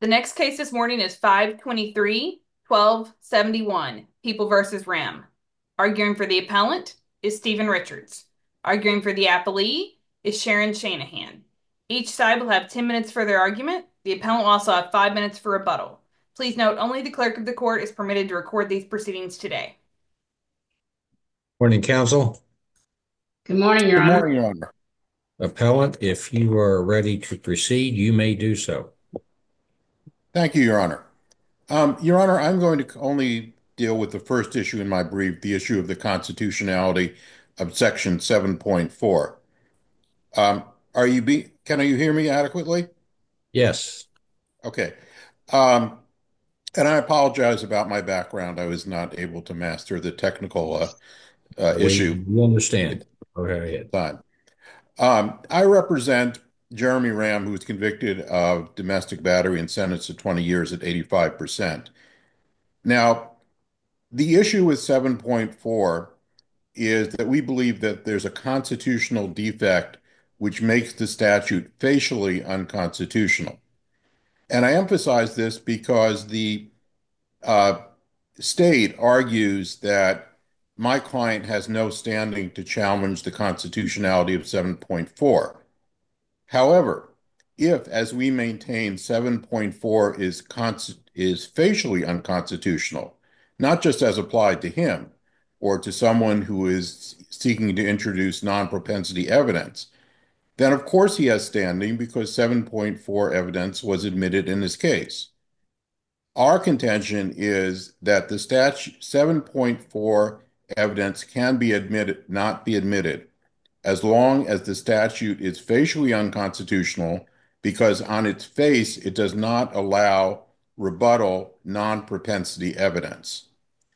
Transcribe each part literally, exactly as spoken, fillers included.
The next case this morning is five twenty-three twelve seventy-one, People versus Ram. Arguing for the appellant is Stephen Richards. Arguing for the appellee is Sharon Shanahan. Each side will have ten minutes for their argument. The appellant will also have five minutes for rebuttal. Please note, only the clerk of the court is permitted to record these proceedings today. Morning, counsel. Good morning, Your Good Honor. morning, Your Honor. Appellant, if you are ready to proceed, you may do so. Thank you, Your Honor. Um, Your Honor, I'm going to only deal with the first issue in my brief, the issue of the constitutionality of Section seven point four. Um, are you be, can you hear me adequately? Yes. Okay. Um, and I apologize about my background. I was not able to master the technical uh, uh, issue We, we at understand. Go ahead. the time. Um, I represent Jeremy Ram, who was convicted of domestic battery and sentenced to twenty years at eighty-five percent. Now, the issue with seven point four is that we believe that there's a constitutional defect which makes the statute facially unconstitutional. And I emphasize this because the uh, state argues that my client has no standing to challenge the constitutionality of seven point four. However, if, as we maintain, seven point four is is facially unconstitutional, not just as applied to him or to someone who is seeking to introduce non-propensity evidence, then of course he has standing because seven point four evidence was admitted in his case. Our contention is that the statute seven point four evidence can be admitted, not be admitted as long as the statute is facially unconstitutional, because on its face, it does not allow rebuttal non-propensity evidence.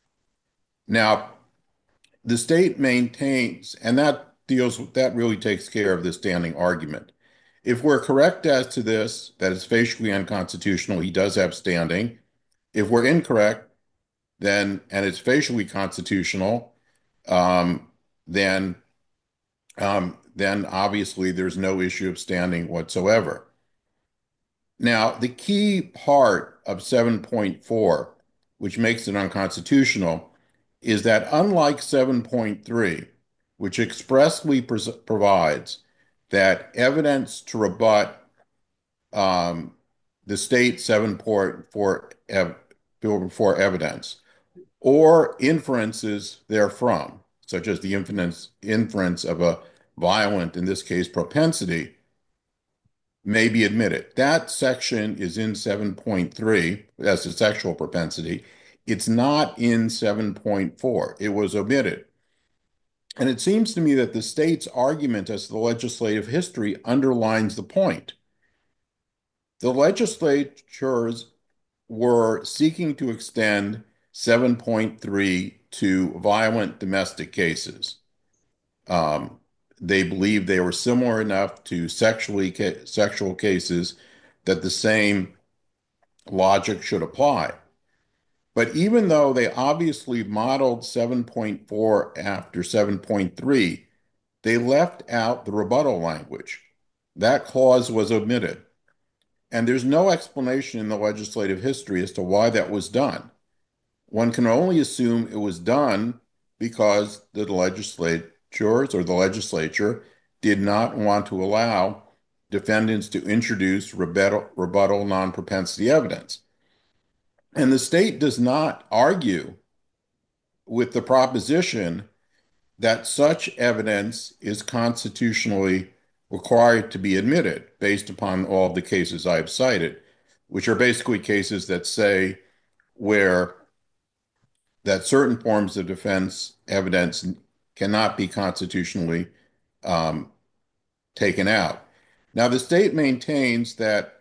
Now, the state maintains, and that deals with, that really takes care of the standing argument. If we're correct as to this, that it's facially unconstitutional, he does have standing. If we're incorrect, then, and it's facially constitutional, um, then um, then obviously there's no issue of standing whatsoever. Now, the key part of seven point four, which makes it unconstitutional, is that unlike seven point three, which expressly pres provides that evidence to rebut um, the state seven point four ev for evidence or inferences therefrom, such as the inference, inference of a violent, in this case, propensity, may be admitted. That section is in seven point three, that's the sexual propensity. It's not in seven point four. It was omitted. And it seems to me that the state's argument as to the legislative history underlines the point. The legislatures were seeking to extend seven point three to violent domestic cases. Um, they believed they were similar enough to sexually ca sexual cases that the same logic should apply. But even though they obviously modeled seven point four after seven point three, they left out the rebuttal language. That clause was omitted. And there's no explanation in the legislative history as to why that was done. One can only assume it was done because the legislatures or the legislature did not want to allow defendants to introduce rebuttal, rebuttal non-propensity evidence. And the state does not argue with the proposition that such evidence is constitutionally required to be admitted based upon all of the cases I've cited, which are basically cases that say where that certain forms of defense evidence cannot be constitutionally um, taken out. Now, the state maintains that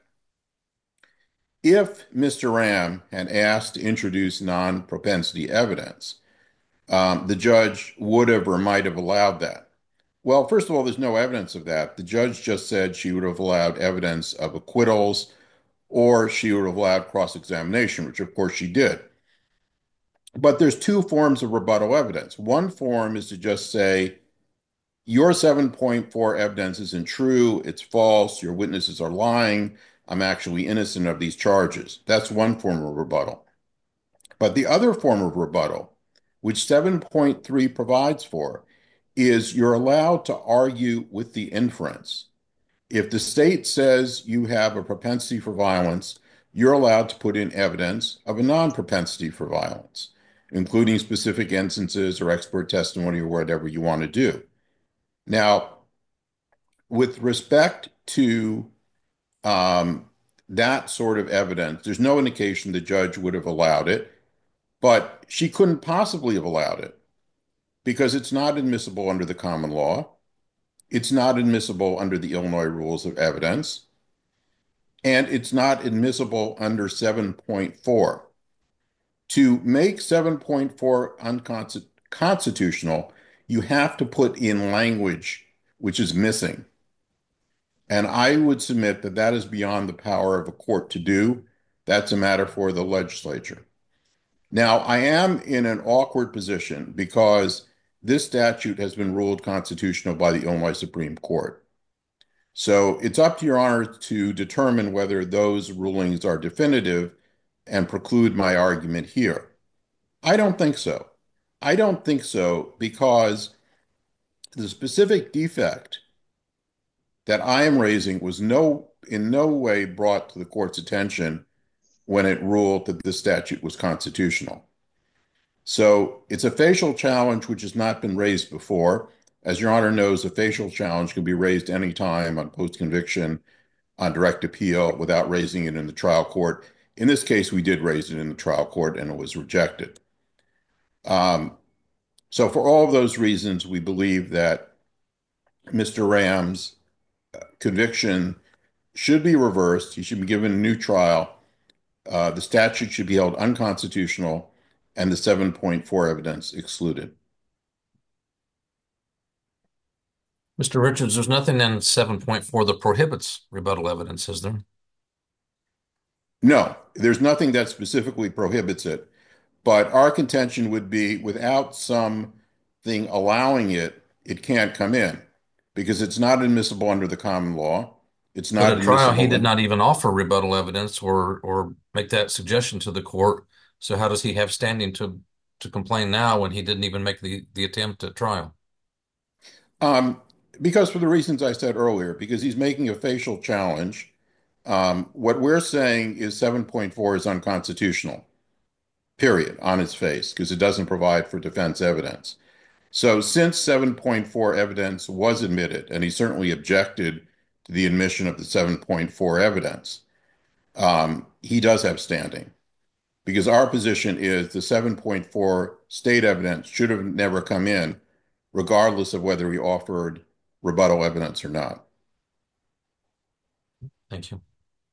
if Mister Ram had asked to introduce non-propensity evidence, um, the judge would have or might have allowed that. Well, first of all, there's no evidence of that. The judge just said she would have allowed evidence of acquittals or she would have allowed cross-examination, which of course she did. But there's two forms of rebuttal evidence. One form is to just say, your seven point four evidence isn't true, it's false, your witnesses are lying, I'm actually innocent of these charges. That's one form of rebuttal. But the other form of rebuttal, which seven point three provides for, is you're allowed to argue with the inference. If the state says you have a propensity for violence, you're allowed to put in evidence of a non-propensity for violence, including specific instances or expert testimony or whatever you want to do. Now, with respect to um, that sort of evidence, there's no indication the judge would have allowed it, but she couldn't possibly have allowed it because it's not admissible under the common law. It's not admissible under the Illinois rules of evidence, and it's not admissible under seven point four. To make seven point four unconstitutional, you have to put in language which is missing. And I would submit that that is beyond the power of a court to do. That's a matter for the legislature. Now, I am in an awkward position because this statute has been ruled constitutional by the Illinois Supreme Court. So it's up to Your Honor to determine whether those rulings are definitive and preclude my argument here. I don't think so. I don't think so because the specific defect that I am raising was no in no way brought to the court's attention when it ruled that this statute was constitutional. So it's a facial challenge which has not been raised before. As Your Honor knows, a facial challenge can be raised anytime on post-conviction, on direct appeal, without raising it in the trial court. In this case, we did raise it in the trial court and it was rejected. Um, so for all of those reasons, we believe that Mister Ram's conviction should be reversed. He should be given a new trial. Uh, the statute should be held unconstitutional and the seven point four evidence excluded. Mister Richards, there's nothing in seven point four that prohibits rebuttal evidence, is there? No, there's nothing that specifically prohibits it, but our contention would be without something allowing it, it can't come in because it's not admissible under the common law. It's not But at trial, he admissible. did not even offer rebuttal evidence or or make that suggestion to the court. So how does he have standing to to complain now when he didn't even make the, the attempt at trial? Um, because for the reasons I said earlier, because he's making a facial challenge. Um, what we're saying is seven point four is unconstitutional, period, on its face, because it doesn't provide for defense evidence. So since seven point four evidence was admitted, and he certainly objected to the admission of the seven point four evidence, um, he does have standing. Because our position is the seven point four state evidence should have never come in, regardless of whether he offered rebuttal evidence or not. Thank you.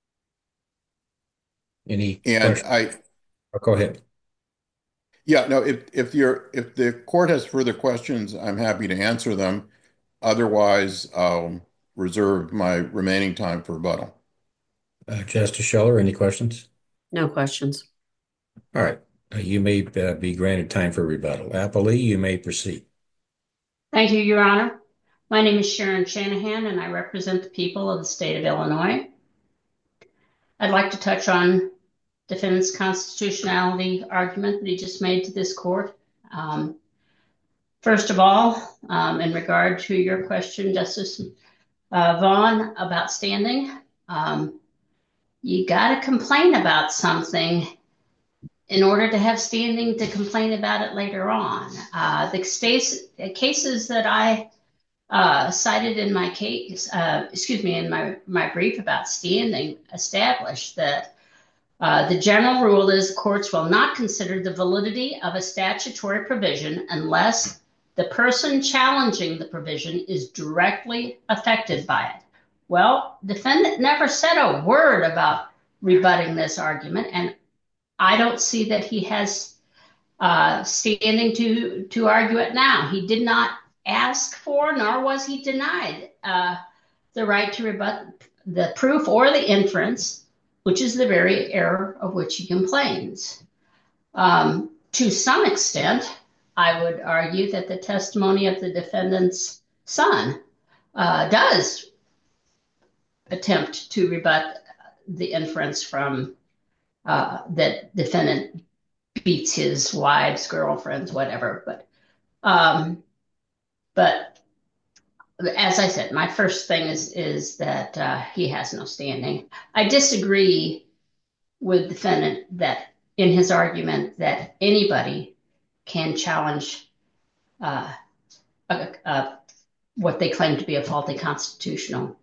Any And questions? I, Oh, go ahead. yeah, no, if if you're if the court has further questions, I'm happy to answer them. Otherwise, I'll reserve my remaining time for rebuttal. Uh, Justice Scheller, any questions? No questions. All right. Uh, you may uh, be granted time for rebuttal. Applee, you may proceed. Thank you, Your Honor. My name is Sharon Shanahan, and I represent the people of the state of Illinois. I'd like to touch on defendant's constitutionality argument that he just made to this court. Um, first of all, um, in regard to your question, Justice uh, Vaughn, about standing, um, you got to complain about something in order to have standing to complain about it later on. Uh, the states, cases that I uh, cited in my case, uh, excuse me, in my, my brief about standing, established that uh, the general rule is courts will not consider the validity of a statutory provision unless the person challenging the provision is directly affected by it. Well, defendant never said a word about rebutting this argument, and I don't see that he has uh, standing to, to argue it now. He did not ask for, nor was he denied uh, the right to rebut the proof or the inference, which is the very error of which he complains. Um, to some extent, I would argue that the testimony of the defendant's son uh, does attempt to rebut the inference from uh, that defendant beats his wives, girlfriends, whatever. But um, but as I said, my first thing is is that uh, he has no standing. I disagree with the defendant that in his argument that anybody can challenge uh, a, a, what they claim to be a faulty constitutional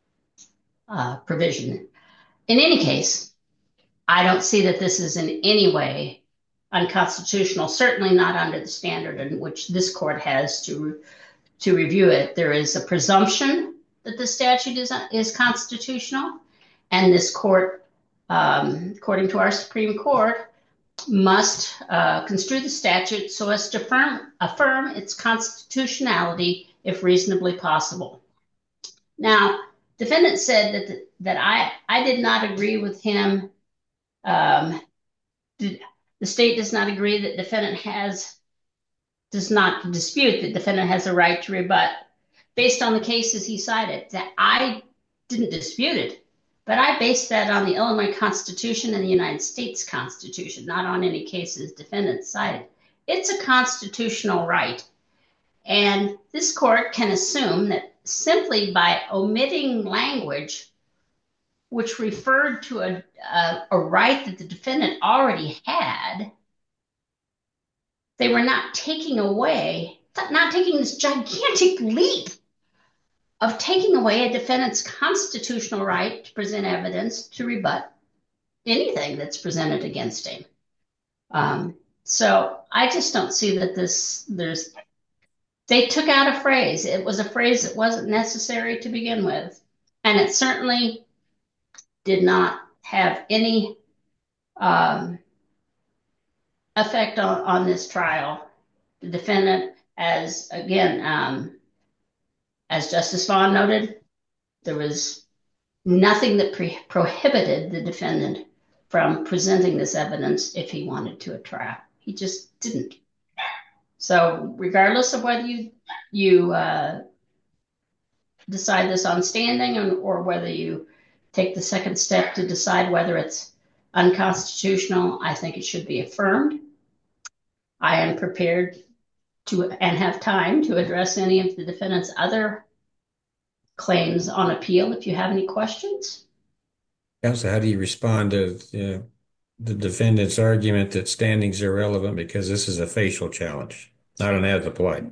uh, provision. In any case, I don't see that this is in any way unconstitutional, certainly not under the standard in which this court has to, to review it. There is a presumption that the statute is, is constitutional, and this court, um, according to our Supreme Court, must uh, construe the statute so as to affirm, affirm its constitutionality if reasonably possible. Now, defendant said that the, that I I did not agree with him. Um, the, the state does not agree that defendant has does not dispute that defendant has a right to rebut based on the cases he cited. That I didn't dispute it, but I based that on the Illinois Constitution and the United States Constitution, not on any cases defendant cited. It's a constitutional right, and this court can assume that simply by omitting language which referred to a, a, a right that the defendant already had, they were not taking away, not taking this gigantic leap of taking away a defendant's constitutional right to present evidence to rebut anything that's presented against him. Um, so I just don't see that this, there's, they took out a phrase. It was a phrase that wasn't necessary to begin with. And it certainly did not have any um, effect on, on this trial. The defendant, as again, um, as Justice Vaughn noted, there was nothing that pre- prohibited the defendant from presenting this evidence if he wanted to at trial. He just didn't. So regardless of whether you you uh, decide this on standing or, or whether you take the second step to decide whether it's unconstitutional, I think it should be affirmed. I am prepared to and have time to address any of the defendant's other claims on appeal if you have any questions. Counsel, how do you respond to you know, the defendant's argument that standing's irrelevant because this is a facial challenge, not an as applied?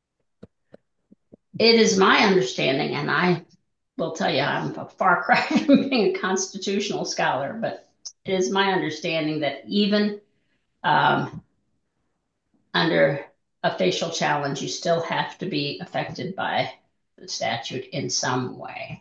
It is my understanding, and I will tell you I'm a far cry from being a constitutional scholar, but it is my understanding that even um, under a facial challenge, you still have to be affected by the statute in some way.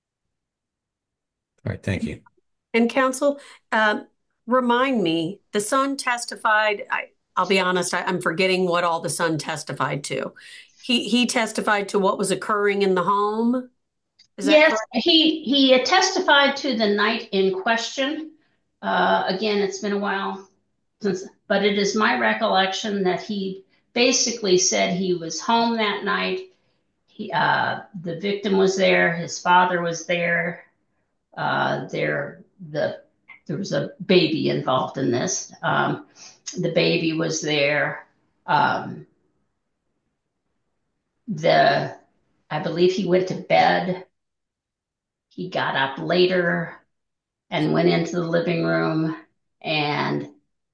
All right, thank you. And counsel, um, remind me, the son testified, I, I'll be honest, I, I'm forgetting what all the son testified to. He he testified to what was occurring in the home? Is that yes, correct? he, he testified to the night in question. Uh, again, it's been a while since, but it is my recollection that he basically said he was home that night. He, uh, the victim was there, his father was there. Uh, there, the there was a baby involved in this. Um, the baby was there. Um, the, I believe he went to bed. He got up later and went into the living room, and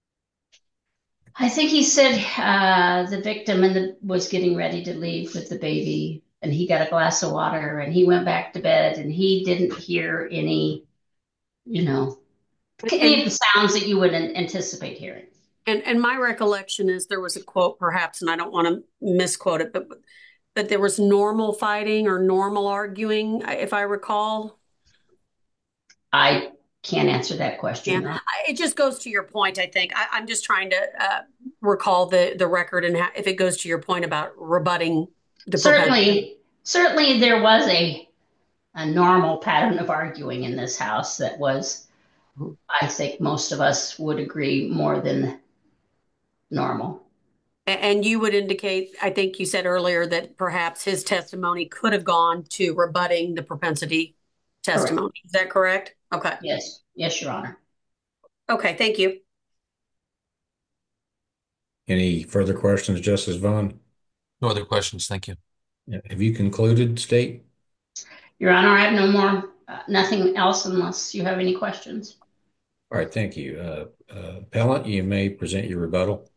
I think he said uh, the victim and the, was getting ready to leave with the baby, and he got a glass of water and he went back to bed, and he didn't hear any, you know, any of the sounds that you would anticipate hearing. And and my recollection is there was a quote, perhaps, and I don't want to misquote it, but but there was normal fighting or normal arguing, if I recall. I can't answer that question. Yeah, I, it just goes to your point, I think. I, I'm just trying to uh, recall the, the record and how, if it goes to your point about rebutting the certainly, certainly there was a a normal pattern of arguing in this house that was, I think most of us would agree, more than normal. And you would indicate, I think you said earlier, that perhaps his testimony could have gone to rebutting the propensity testimony. Is that correct? Okay. Yes, yes, Your Honor. Okay, thank you. Any further questions, Justice Vaughn? No other questions. Thank you. Have you concluded, State? Your Honor, I have no more, uh, nothing else unless you have any questions. All right, thank you. Uh, uh, Appellant, you may present your rebuttal.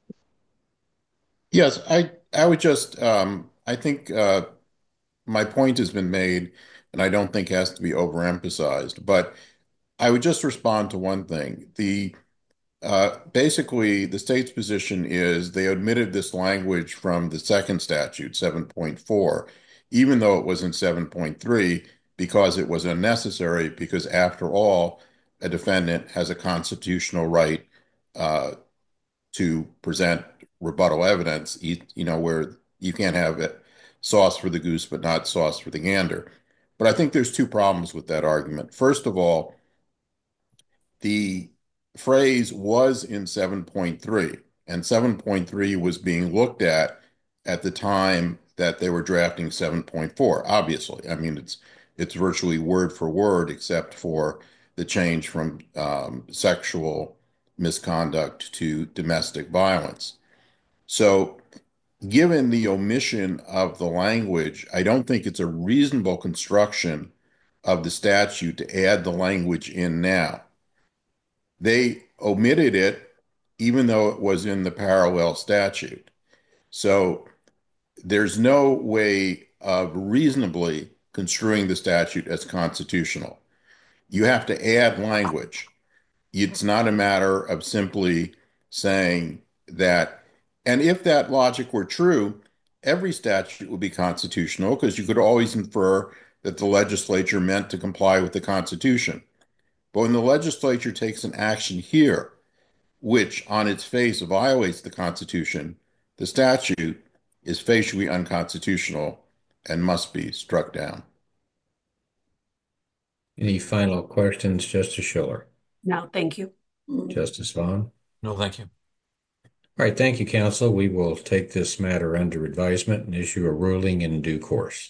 Yes, I I would just um, I think uh, my point has been made, and I don't think has to be overemphasized. But I would just respond to one thing. The uh, basically the state's position is they omitted this language from the second statute, seven point four, even though it was in seven point three, because it was unnecessary. Because after all, a defendant has a constitutional right uh, to present rebuttal evidence, you, you know, where you can't have it sauce for the goose, but not sauce for the gander. But I think there's two problems with that argument. First of all, the phrase was in seven point three, and seven point three was being looked at at the time that they were drafting seven point four. Obviously, I mean, it's it's virtually word for word, except for the change from um, sexual misconduct to domestic violence. So, given the omission of the language, I don't think it's a reasonable construction of the statute to add the language in now. They omitted it even though it was in the parallel statute. So there's no way of reasonably construing the statute as constitutional. You have to add language. It's not a matter of simply saying that, and if that logic were true, every statute would be constitutional because you could always infer that the legislature meant to comply with the Constitution. But when the legislature takes an action here, which on its face violates the Constitution, the statute is facially unconstitutional and must be struck down. Any final questions, Justice Schiller? No, thank you. Justice Vaughn? No, thank you. All right, thank you, counsel. We will take this matter under advisement and issue a ruling in due course.